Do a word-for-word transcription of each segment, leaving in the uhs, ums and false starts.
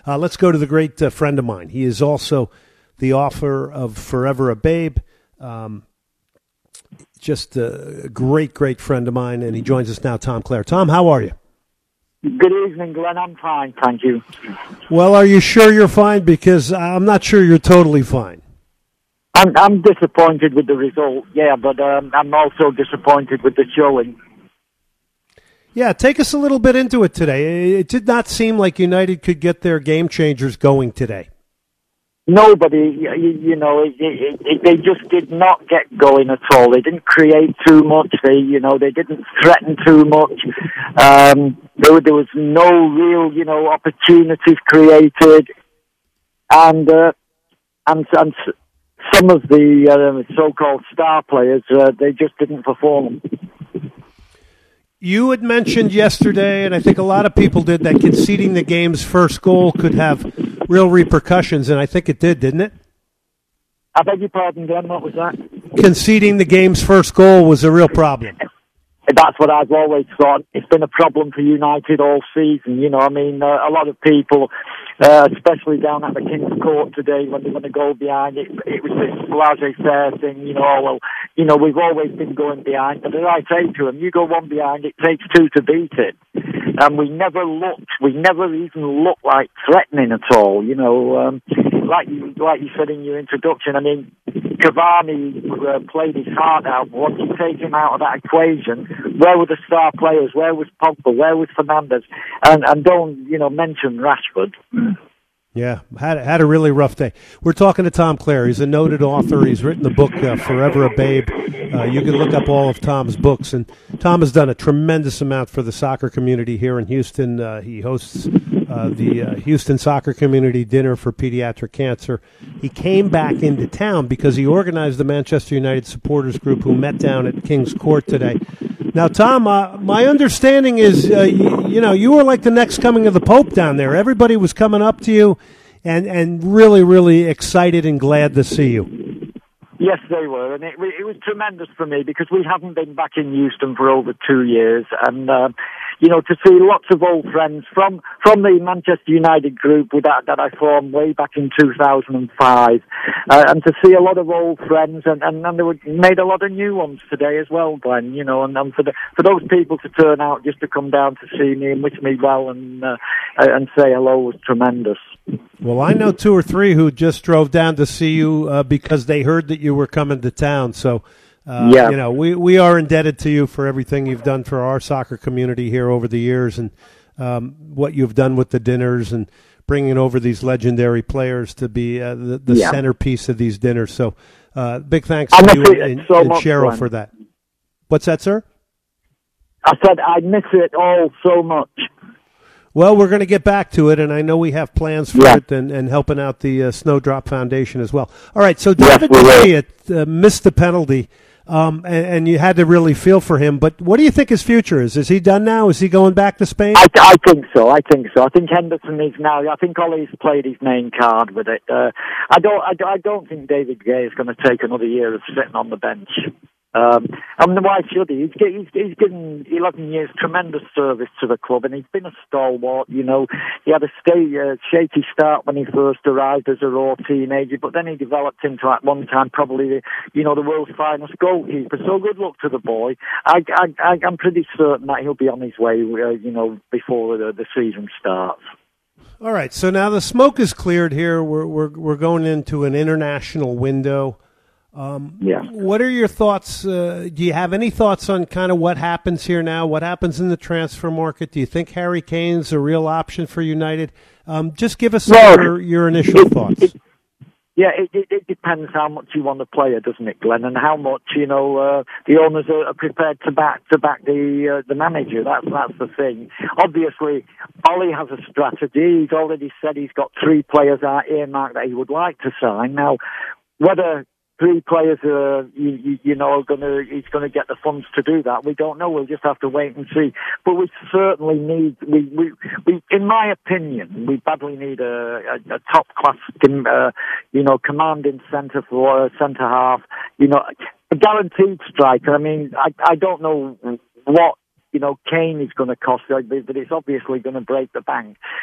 Uh, let's go to the great uh, friend of mine. He is also the author of Forever a Babe. Um, just a great, great friend of mine, and he joins us now, Tom Clare. Tom, how are you? Good evening, Glenn. I'm fine, thank you. Well, are you sure you're fine? Because I'm not sure you're totally fine. I'm, I'm disappointed with the result, yeah, but um, I'm also disappointed with the showing. Yeah, take us a little bit into it today. It did not seem like United could get their game changers going today. Nobody, you, you know, it, it, it, they just did not get going at all. They didn't create too much. They, you know, they didn't threaten too much. Um, there, there was no real, you know, opportunities created, and uh, and and some of the uh, so-called star players, uh, they just didn't perform. You had mentioned yesterday, and I think a lot of people did, that conceding the game's first goal could have real repercussions, and I think it did, didn't it? I beg your pardon, Glenn, what was that? Conceding the game's first goal was a real problem. That's what I've always thought. It's been a problem for United all season. You know, I mean, uh, a lot of people, uh, especially down at the King's Court today, when they want to go behind, it, it was this laissez-faire thing, you know, oh, well, you know, we've always been going behind. But as I say to them, you go one behind, it takes two to beat it. And we never looked, we never even looked like threatening at all, you know. Um, like you, like you said in your introduction, I mean, Cavani uh, played his heart out. Once you take him out of that equation, where were the star players? Where was Pogba? Where was Fernandes? And and don't, you know, mention Rashford. Yeah, had had a really rough day. We're talking to Tom Clare. He's a noted author. He's written the book uh, Forever a Babe. Uh, you can look up all of Tom's books. And Tom has done a tremendous amount for the soccer community here in Houston. Uh, he hosts uh, the uh, Houston Soccer Community Dinner for Pediatric Cancer. He came back into town because he organized the Manchester United supporters group who met down at King's Court today. Now, Tom, uh, my understanding is, uh, you, you know, you were like the next coming of the Pope down there. Everybody was coming up to you and, and really, really excited and glad to see you. Yes, they were, and it, it was tremendous for me because we haven't been back in Houston for over two years, and uh, you know, to see lots of old friends from from the Manchester United group with that that I formed way back in two thousand five, uh, and to see a lot of old friends, and and, and they were, made a lot of new ones today as well, Glenn. You know, and, and for the for those people to turn out just to come down to see me and wish me well and uh, and say hello was tremendous. Well, I know two or three who just drove down to see you uh, because they heard that you were coming to town. So, uh, yeah. you know, we, we are indebted to you for everything you've done for our soccer community here over the years, and um, what you've done with the dinners and bringing over these legendary players to be uh, the, the yeah. centerpiece of these dinners. So, uh, big thanks I to you and, so and much, Cheryl Glenn. for that. What's that, sir? I said I miss it all so much. Well, we're going to get back to it, and I know we have plans for yeah. it and, and helping out the uh, Snowdrop Foundation as well. All right, so David yes, uh, missed the penalty, um, and, and you had to really feel for him. But what do you think his future is? Is he done now? Is he going back to Spain? I, I think so. I think so. I think Henderson is now. I think Ollie's played his main card with it. Uh, I don't. I, I don't think David Gay is going to take another year of sitting on the bench. Um, I mean, why should he? He's, he's, he's given eleven years tremendous service to the club, and he's been a stalwart. You know, he had a stay, uh, shaky start when he first arrived as a raw teenager, but then he developed into at one time probably, the, you know, the world's finest goalkeeper. So good luck to the boy. I, I, I'm pretty certain that he'll be on his way, uh, you know, before the, the season starts. All right. So now the smoke is cleared here. We're we're we're going into an international window. Um, yeah. What are your thoughts? Uh, do you have any thoughts on kind of what happens here now? What happens in the transfer market? Do you think Harry Kane's a real option for United? Um, just give us well, your, your initial it, thoughts. It, yeah, it, it, it depends how much you want the player, doesn't it, Glenn? And how much, you know, uh, the owners are, are prepared to back to back the uh, the manager. That's that's the thing. Obviously, Ollie has a strategy. He's already said he's got three players out earmarked that he would like to sign. Now, whether three players, uh, you, you, you know, are gonna, he's going to get the funds to do that. We don't know. We'll just have to wait and see. But we certainly need, we, we, we in my opinion, we badly need a, a, a top class, uh, you know, commanding centre for uh, centre half. You know, a guaranteed striker. I mean, I, I don't know what, you know, Kane is going to cost, but it's obviously going to break the bank.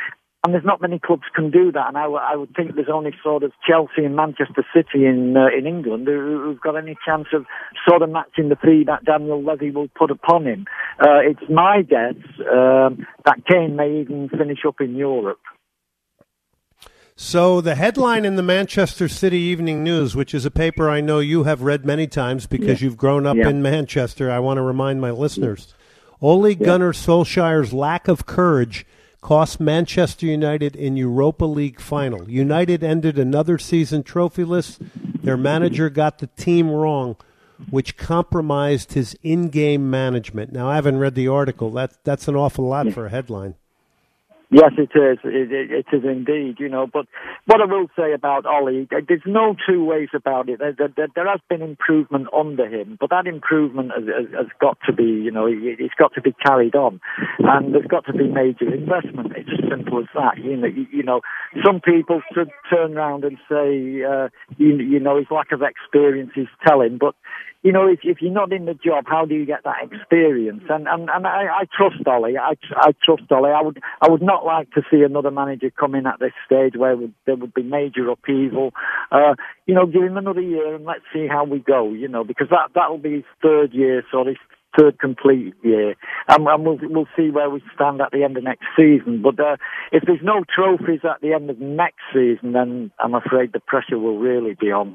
And there's not many clubs can do that, and I, w- I would think there's only sort of Chelsea and Manchester City in uh, in England who, who've got any chance of sort of matching the fee that Daniel Levy will put upon him. Uh, it's my guess um, that Kane may even finish up in Europe. So the headline in the Manchester City Evening News, which is a paper I know you have read many times because yeah. you've grown up yeah. in Manchester, I want to remind my listeners, Ole yeah. Gunnar Solskjaer's lack of courage cost Manchester United in Europa League final. United ended another season trophyless. Their manager got the team wrong, which compromised his in-game management. Now, I haven't read the article. That, that's an awful lot for a headline. Yes, it is. It, it, it is indeed, you know. But what I will say about Ollie, there's no two ways about it. There, there, there has been improvement under him, but that improvement has, has, has got to be, you know, it, it's got to be carried on. And there's got to be major investment. It's as simple as that. You know, you, you know some people should turn around and say, uh, you, you know, his lack of experience is telling, but you know, if, if you're not in the job, how do you get that experience? And and, and I, I trust Ollie. I, I trust Ollie. I would I would not like to see another manager come in at this stage where would, there would be major upheaval. Uh, you know, give him another year and let's see how we go. You know, because that that'll be his third year, so his third complete year, and, and we'll we'll see where we stand at the end of next season. But uh, if there's no trophies at the end of next season, then I'm afraid the pressure will really be on.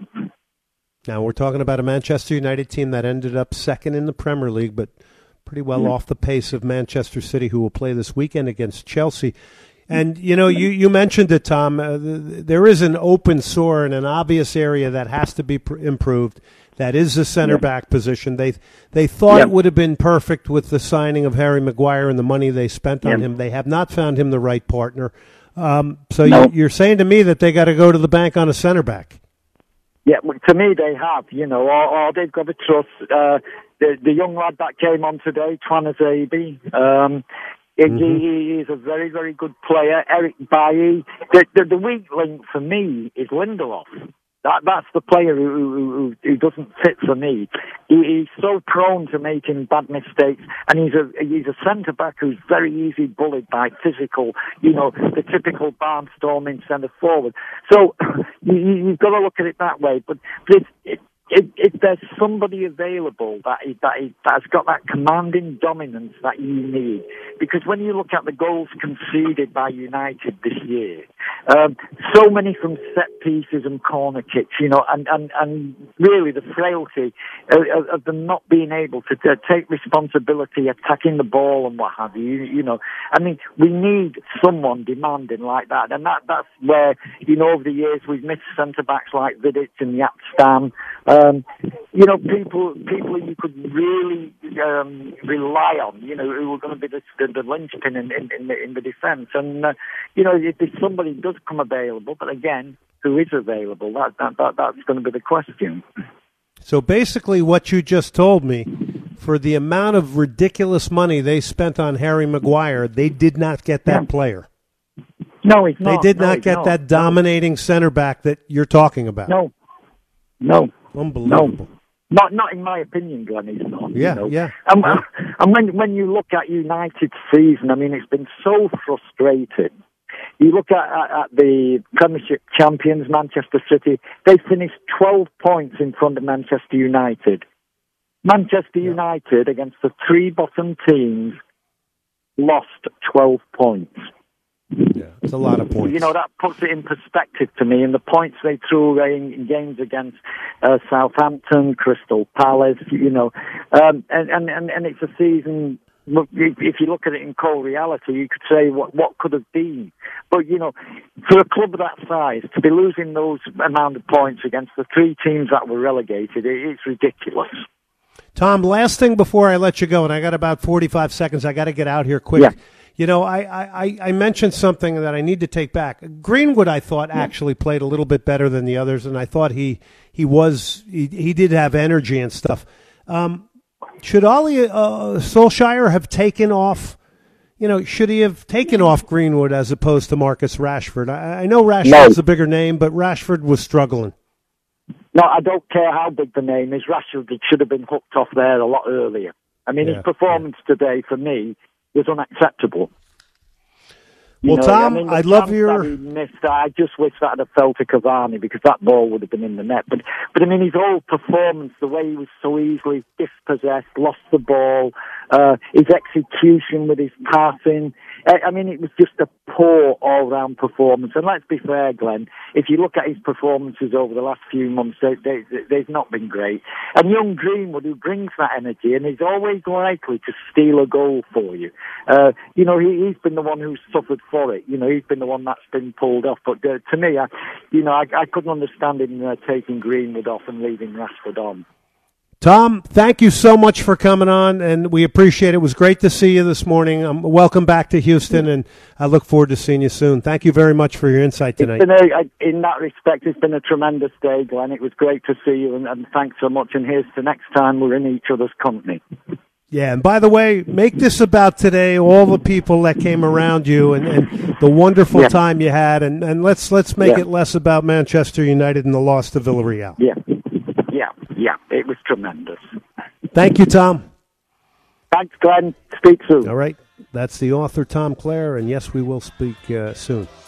Now, we're talking about a Manchester United team that ended up second in the Premier League, but pretty well mm. off the pace of Manchester City, who will play this weekend against Chelsea. And, you know, you, you mentioned it, Tom. Uh, there is an open sore in an obvious area that has to be pr- improved. That is the center yeah. back position. They they thought yeah. it would have been perfect with the signing of Harry Maguire and the money they spent yeah. on him. They have not found him the right partner. Um, so no. you, you're saying to me that they got to go to the bank on a center back. Yeah, well, to me they have, you know, or, or they've got to trust uh, the the young lad that came on today, Twan Azabi. Um, mm-hmm. he, he is a very, very good player. Eric Bailly. The, the, the weak link for me is Lindelof. That that's the player who who, who doesn't fit for me. He, he's so prone to making bad mistakes, and he's a he's a centre back who's very easy bullied by physical, you know, the typical barnstorming centre forward. So you, you've got to look at it that way. But if, if, if there's somebody available that that that's got that commanding dominance that you need, because when you look at the goals conceded by United this year, um, so many from set pieces and corner kicks, you know, and, and, and really the frailty of, of them not being able to, to take responsibility, attacking the ball and what have you, you know. I mean, we need someone demanding like that, and that that's where, you know, over the years we've missed centre-backs like Vidic and Jaap Stam. Um, you know, people people you could really um, rely on, you know, who are going to be the, the, the linchpin in, in, in the, in the defence. And, uh, you know, if somebody does come available, but again, who is available, that, that, that that's going to be the question. So basically what you just told me, for the amount of ridiculous money they spent on Harry Maguire, they did not get that yeah. player. No, he's not. They did no, not get not. that dominating no. center back that you're talking about. No. No. Unbelievable. No. Not not in my opinion, Glenn, he's not. Yeah, you know? yeah. And, yeah. and when, when you look at United's season, I mean, it's been so frustrating. You look at, at, at the Premiership champions, Manchester City, they finished twelve points in front of Manchester United. Manchester yeah. United, against the three bottom teams, lost twelve points. Yeah, it's a lot of points. You know, that puts it in perspective to me. And the points they threw away in, in games against uh, Southampton, Crystal Palace, you know, um, and, and, and, and it's a season. If you look at it in cold reality, you could say what what could have been. But, you know, for a club of that size, to be losing those amount of points against the three teams that were relegated, it, it's ridiculous. Tom, last thing before I let you go, and I got about forty-five seconds. I got to get out here quick. Yeah. You know, I, I, I mentioned something that I need to take back. Greenwood, I thought, yeah. actually played a little bit better than the others, and I thought he he was he, he did have energy and stuff. Um, should Ole uh, Solskjaer have taken off? You know, should he have taken off Greenwood as opposed to Marcus Rashford? I, I know Rashford's no. the bigger name, but Rashford was struggling. No, I don't care how big the name is. Rashford should have been hooked off there a lot earlier. I mean, yeah, his performance yeah. today, for me, was unacceptable. You well, know, Tom, I mean, I love your. That he missed, I just wish that had fell to Cavani because that ball would have been in the net. But, but I mean, his whole performance, the way he was so easily dispossessed, lost the ball, uh, his execution with his passing. I, I mean, it was just a poor all-round performance. And let's be fair, Glenn, if you look at his performances over the last few months, they, they, they've not been great. And young Greenwood, who brings that energy, and he's always likely to steal a goal for you. Uh, you know, he, he's been the one who's suffered for it. You know, he's been the one that's been pulled off. But uh, to me, I, you know, I, I couldn't understand him uh, taking Greenwood off and leaving Rashford on. Tom, thank you so much for coming on, and we appreciate it. It was great to see you this morning. Um, welcome back to Houston, and I look forward to seeing you soon. Thank you very much for your insight tonight. It's been a, in that respect, it's been a tremendous day, Glenn. It was great to see you, and, and thanks so much. And here's the next time we're in each other's company. Yeah, and by the way, make this about today, all the people that came around you and, and the wonderful yeah. time you had, and, and let's let's make yeah. it less about Manchester United and the loss to Villarreal. Yeah, yeah, yeah, it was tremendous. Thank you, Tom. Thanks, Glenn. Speak soon. All right, that's the author, Tom Clare, and yes, we will speak uh, soon.